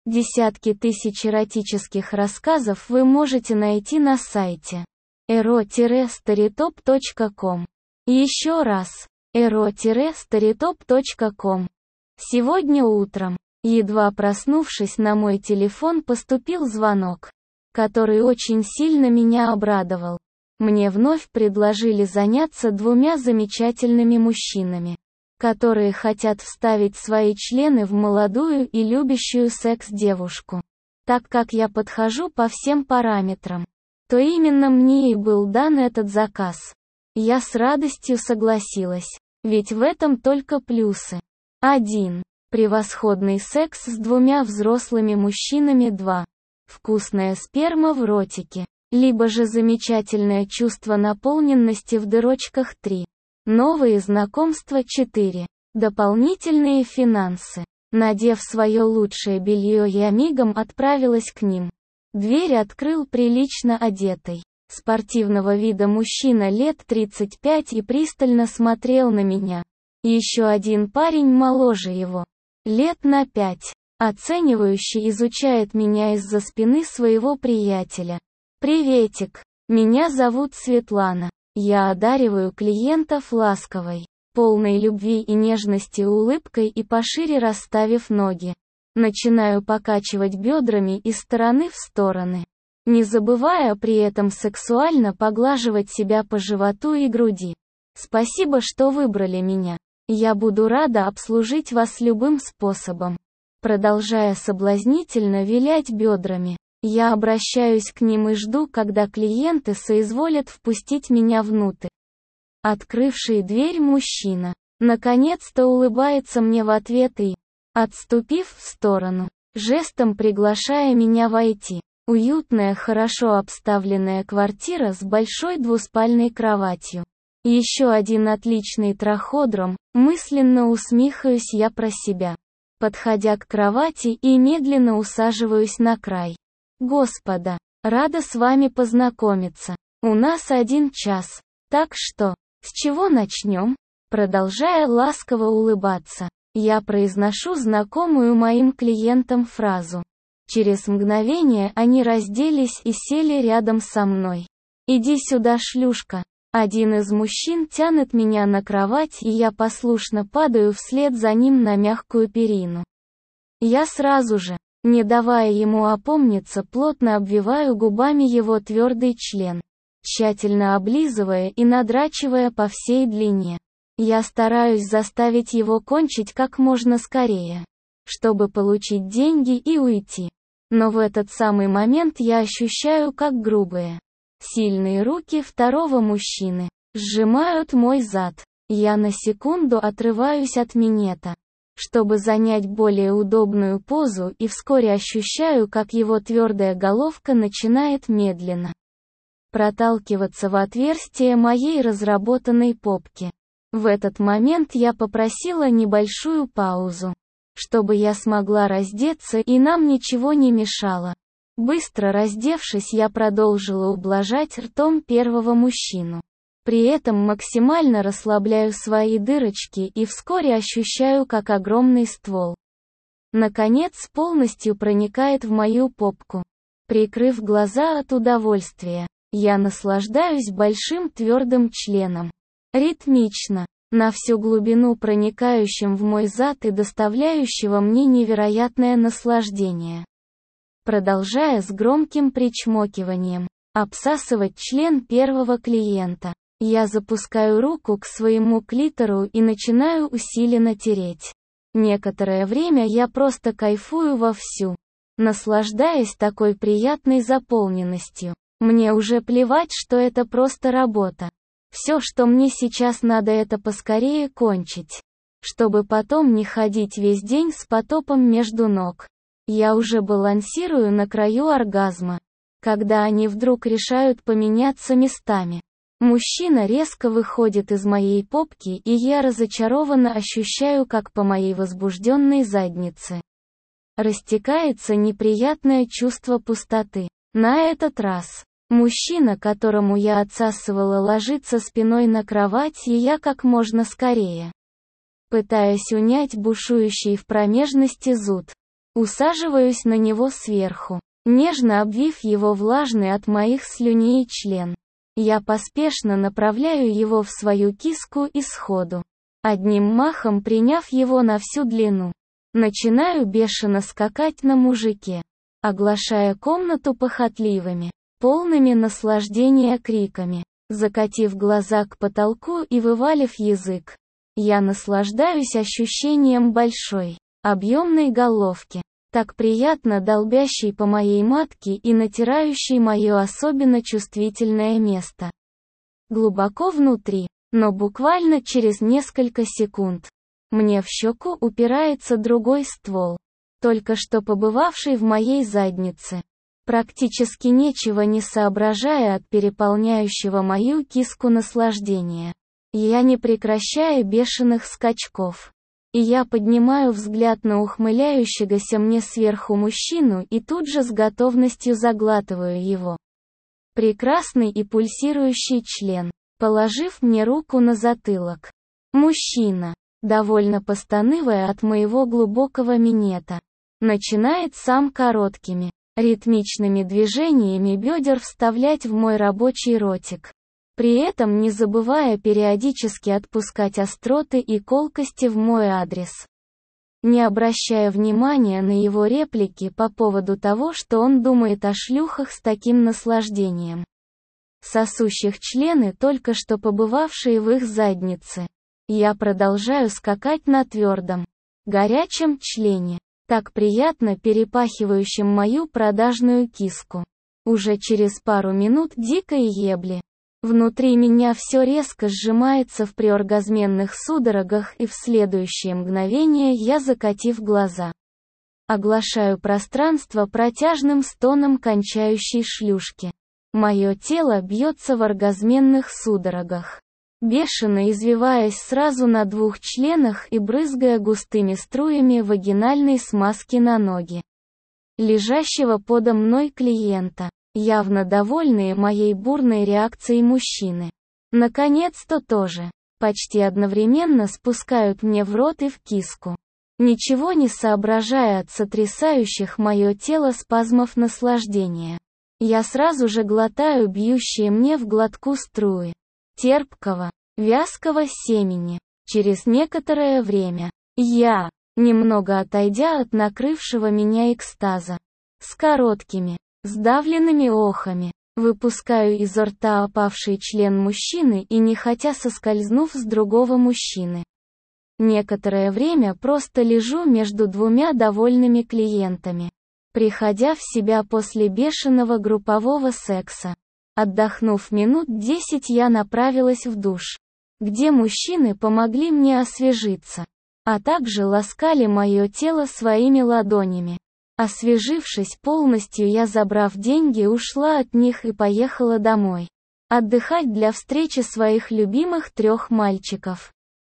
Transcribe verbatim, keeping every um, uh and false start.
Десятки тысяч эротических рассказов вы можете найти на сайте эро старитоп точка ком. Еще раз, эро старитоп точка ком. Сегодня утром, едва проснувшись, на мой телефон поступил звонок, который очень сильно меня обрадовал. Мне вновь предложили заняться двумя замечательными мужчинами, которые хотят вставить свои члены в молодую и любящую секс-девушку. Так как я подхожу по всем параметрам, то именно мне и был дан этот заказ. Я с радостью согласилась, ведь в этом только плюсы. один. Превосходный секс с двумя взрослыми мужчинами. два. Вкусная сперма в ротике, либо же замечательное чувство наполненности в дырочках. три. Новые знакомства. четыре. Дополнительные финансы. Надев свое лучшее белье, я мигом отправилась к ним. Дверь открыл прилично одетый, спортивного вида мужчина лет тридцать пять и пристально смотрел на меня. Еще один парень моложе его, лет на пять, оценивающе изучает меня из-за спины своего приятеля. «Приветик, меня зовут Светлана». Я одариваю клиентов ласковой, полной любви и нежности улыбкой и пошире расставив ноги. Начинаю покачивать бедрами из стороны в стороны, не забывая при этом сексуально поглаживать себя по животу и груди. «Спасибо, что выбрали меня. Я буду рада обслужить вас любым способом». Продолжая соблазнительно вилять бедрами, я обращаюсь к ним и жду, когда клиенты соизволят впустить меня внутрь. Открывший дверь мужчина, наконец-то улыбается мне в ответ и, отступив в сторону, жестом приглашая меня войти. Уютная, хорошо обставленная квартира с большой двуспальной кроватью. Еще один отличный траходром, мысленно усмехаюсь я про себя, подходя к кровати и медленно усаживаюсь на край. «Господа, рада с вами познакомиться. У нас один час, так что, с чего начнем?» Продолжая ласково улыбаться, я произношу знакомую моим клиентам фразу. Через мгновение они разделись и сели рядом со мной. «Иди сюда, шлюшка». Один из мужчин тянет меня на кровать, и я послушно падаю вслед за ним на мягкую перину. Я сразу же, не давая ему опомниться, плотно обвиваю губами его твердый член, тщательно облизывая и надрачивая по всей длине. Я стараюсь заставить его кончить как можно скорее, чтобы получить деньги и уйти. Но в этот самый момент я ощущаю, как грубые, сильные руки второго мужчины сжимают мой зад. Я на секунду отрываюсь от минета, чтобы занять более удобную позу, и вскоре ощущаю, как его твердая головка начинает медленно проталкиваться в отверстие моей разработанной попки. В этот момент я попросила небольшую паузу, чтобы я смогла раздеться и нам ничего не мешало. Быстро раздевшись, я продолжила ублажать ртом первого мужчину. При этом максимально расслабляю свои дырочки и вскоре ощущаю, как огромный ствол, наконец, полностью проникает в мою попку. Прикрыв глаза от удовольствия, я наслаждаюсь большим твердым членом. Ритмично, на всю глубину проникающим в мой зад и доставляющего мне невероятное наслаждение. Продолжая с громким причмокиванием обсасывать член первого клиента, я запускаю руку к своему клитору и начинаю усиленно тереть. Некоторое время я просто кайфую вовсю, наслаждаясь такой приятной заполненностью. Мне уже плевать, что это просто работа. Все, что мне сейчас надо, это поскорее кончить, чтобы потом не ходить весь день с потопом между ног. Я уже балансирую на краю оргазма, когда они вдруг решают поменяться местами. Мужчина резко выходит из моей попки, и я разочарованно ощущаю, как по моей возбужденной заднице растекается неприятное чувство пустоты. На этот раз мужчина, которому я отсасывала, ложится спиной на кровать, и я как можно скорее, пытаясь унять бушующий в промежности зуд, Усаживаюсь на него сверху, нежно обвив его влажный от моих слюней член. Я поспешно направляю его в свою киску и сходу, одним махом приняв его на всю длину, начинаю бешено скакать на мужике, оглашая комнату похотливыми, полными наслаждения криками. Закатив глаза к потолку и вывалив язык, я наслаждаюсь ощущением большой, объемной головки, так приятно долбящей по моей матке и натирающей мое особенно чувствительное место. Глубоко внутри, но буквально через несколько секунд, мне в щеку упирается другой ствол, только что побывавший в моей заднице. Практически нечего не соображая от переполняющего мою киску наслаждения. Я не прекращаю бешеных скачков. И я поднимаю взгляд на ухмыляющегося мне сверху мужчину и тут же с готовностью заглатываю его. Прекрасный и пульсирующий член, положив мне руку на затылок. Мужчина, довольно постанывая от моего глубокого минета, начинает сам короткими, ритмичными движениями бедер вставлять в мой рабочий ротик, при этом не забывая периодически отпускать остроты и колкости в мой адрес. Не обращая внимания на его реплики по поводу того, что он думает о шлюхах с таким наслаждением, сосущих члены, только что побывавшие в их заднице, я продолжаю скакать на твердом, горячем члене, так приятно перепахивающем мою продажную киску. Уже через пару минут дикой ебли. Внутри меня все резко сжимается в преоргазменных судорогах, и в следующее мгновение я, закатив глаза, оглашаю пространство протяжным стоном кончающей шлюшки. Мое тело бьется в оргазменных судорогах, бешено извиваясь сразу на двух членах и брызгая густыми струями вагинальной смазки на ноги лежащего подо мной клиента, явно довольные моей бурной реакцией мужчины. Наконец-то тоже, почти одновременно спускают мне в рот и в киску, ничего не соображая от сотрясающих мое тело спазмов наслаждения. Я сразу же глотаю бьющие мне в глотку струи терпкого, вязкого семени. Через некоторое время, я, немного отойдя от накрывшего меня экстаза, с короткими, сдавленными охами, выпускаю изо рта опавший член мужчины и нехотя соскользнув с другого мужчины. Некоторое время просто лежу между двумя довольными клиентами, приходя в себя после бешеного группового секса. Отдохнув минут десять, я направилась в душ, где мужчины помогли мне освежиться, а также ласкали мое тело своими ладонями. Освежившись полностью, я, забрав деньги, ушла от них и поехала домой. Отдыхать для встречи своих любимых трех мальчиков.